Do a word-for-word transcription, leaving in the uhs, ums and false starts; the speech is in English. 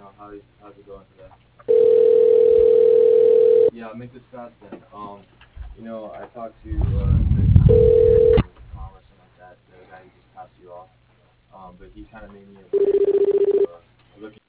know, how's how's it going today? Yeah, I'll make this fast then. Um, you know, I talked to uh, the manager of Tom or something like that, the guy who just passed you off. Um, but he kind of made me aware that you uh, are looking